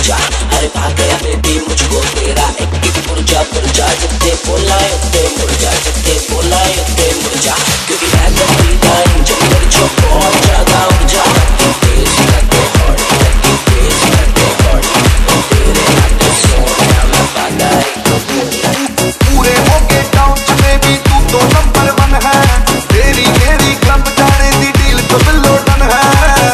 जा। अरे भाग गया बेबी मुझको तेरा एक एक पुरजा जितने बोला उतने मुड़ जा, जितने बोला उतने मुड़ जा। क्योंकि है मेरी लाइन जब जो बहुत ज्यादा उड़ जा। तेज करते हॉट, तेज करते हॉट, तेरे हाथ सोना मैं पाता पूरे होके टाउन में भी तू तो नंबर 1 है। तेरी मेरी क्लब जाने दी डील तो बिल्लो डन है।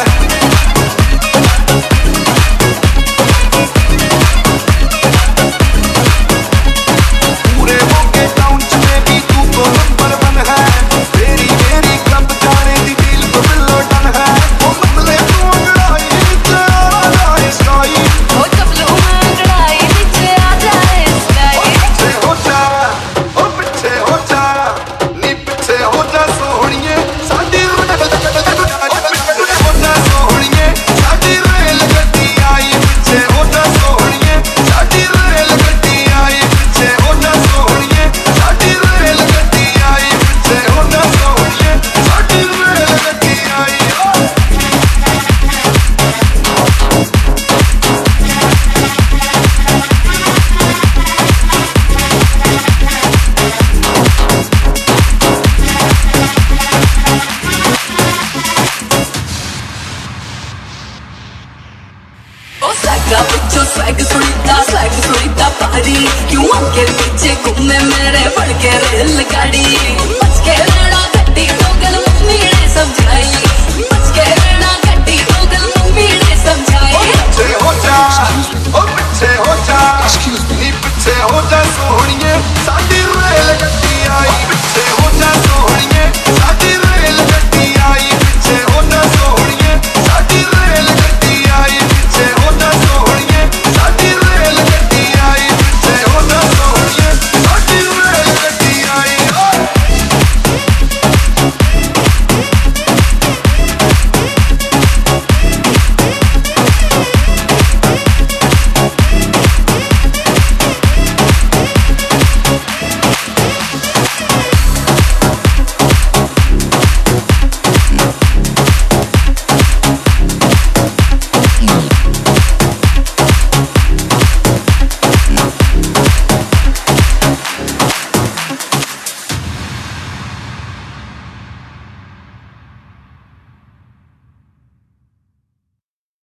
स्वैग सुनीता पारी क्यों आके पीछे घूमे मेरे बढ़ के रेल गाड़ी। बच के लड़ा गड्डी तो गल मम्मी ने समझाई।